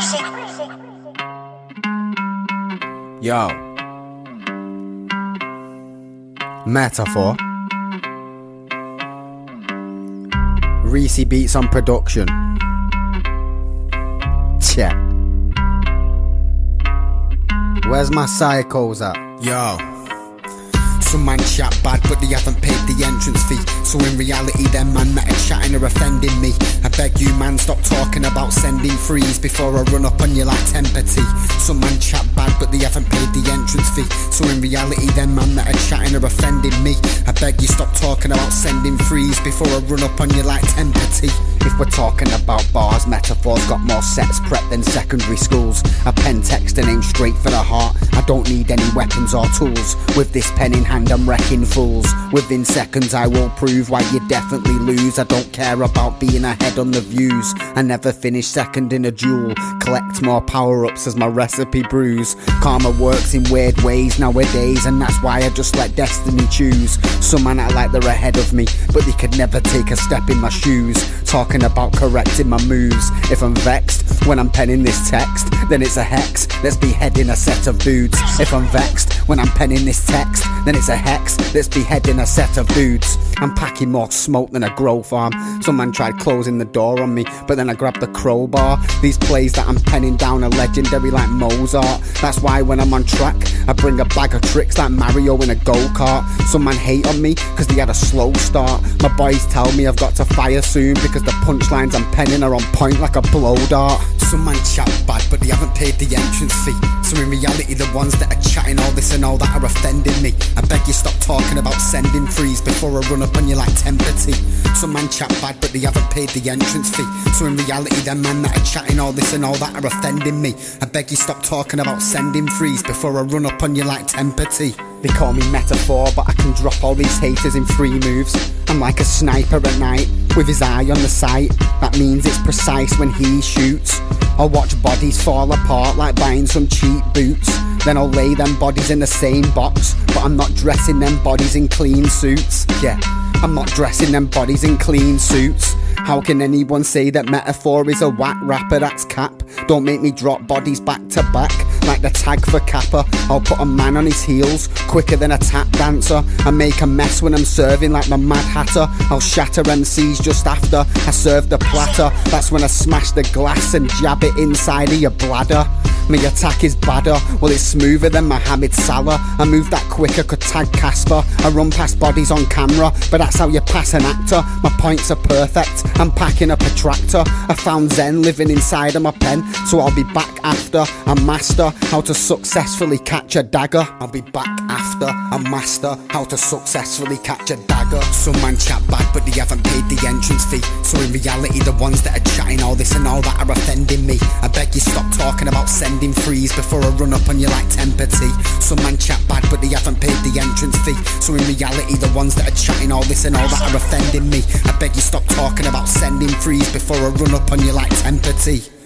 Yo. Metaphor. Reese Beats on production. Check. Where's my psychos at? Yo. Some man chat bad but they haven't paid the entrance fee. So in reality them man that are chatting are offending me. I beg you man, stop talking about sending frees before I run up on you like Tempety. Some man chat bad but they haven't paid the entrance fee. So in reality them man that are chatting are offending me. I beg you stop talking about sending frees before I run up on you like Tempety. If we're talking about bars, Metaphor's got more sets prep than secondary schools. A pen text and aim straight for the heart. I don't need any weapons or tools. With this pen in hand I'm wrecking fools. Within seconds I will prove why you definitely lose. I don't care about being ahead on the views. I never finish second in a duel. Collect more power-ups as my recipe brews. Karma works in weird ways nowadays, and that's why I just let destiny choose. Some man act like they're ahead of me, but they could never take a step in my shoes. Talking about correcting my moves. If I'm vexed when I'm penning this text, then it's a hex. Let's be heading a set of dudes. If I'm vexed when I'm penning this text, then it's a hex. Let's be heading a set of dudes. I'm packing more smoke than a grow farm. Some man tried closing the door on me, but then I grabbed the crowbar. These plays that I'm penning down are legendary like Mozart. That's why when I'm on track, I bring a bag of tricks like Mario in a go-kart. Some man hate on me cause they had a slow start. My boys tell me I've got to fire soon because the punchlines I'm penning are on point like a blow dart. Some man chat bad but they haven't paid the entrance fee. So in reality the ones that are chatting all this and all that are offending me. I beg you stop talking about sending frees before I run up on you like Tempety. Some man chat bad but they haven't paid the entrance fee. So in reality them man that are chatting all this and all that are offending me. I beg you stop talking about sending frees before I run up on you like Tempety. They call me Metaphor, but I can drop all these haters in 3 moves. I'm like a sniper at night, with his eye on the sight. That means it's precise when he shoots. I'll watch bodies fall apart like buying some cheap boots. Then I'll lay them bodies in the same box, but I'm not dressing them bodies in clean suits. Yeah, I'm not dressing them bodies in clean suits. How can anyone say that Metaphor is a whack rapper? That's cap. Don't make me drop bodies back to back like the tag for Kappa. I'll put a man on his heels quicker than a tap dancer. I make a mess when I'm serving like the Mad Hatter. I'll shatter MCs just after I serve the platter. That's when I smash the glass and jab it inside of your bladder. My attack is badder, well it's smoother than Mohamed Salah. I move that quicker, could tag Casper. I run past bodies on camera, but that's how you pass an actor. My points are perfect, I'm packing up a tractor. I found Zen living inside of my pen, so I'll be back after I master how to successfully catch a dagger. I'll be back after I master how to successfully catch a dagger. Some man chat bad but they haven't paid the entrance fee. So in reality the ones that are chatting all this and all that are offending me. I beg you stop talking about sending frees before I run up on you like Tempety. Some man chat bad but they haven't paid the entrance fee. So in reality the ones that are chatting all this and all that are offending me. I beg you stop talking about sending frees before I run up on you like Tempety.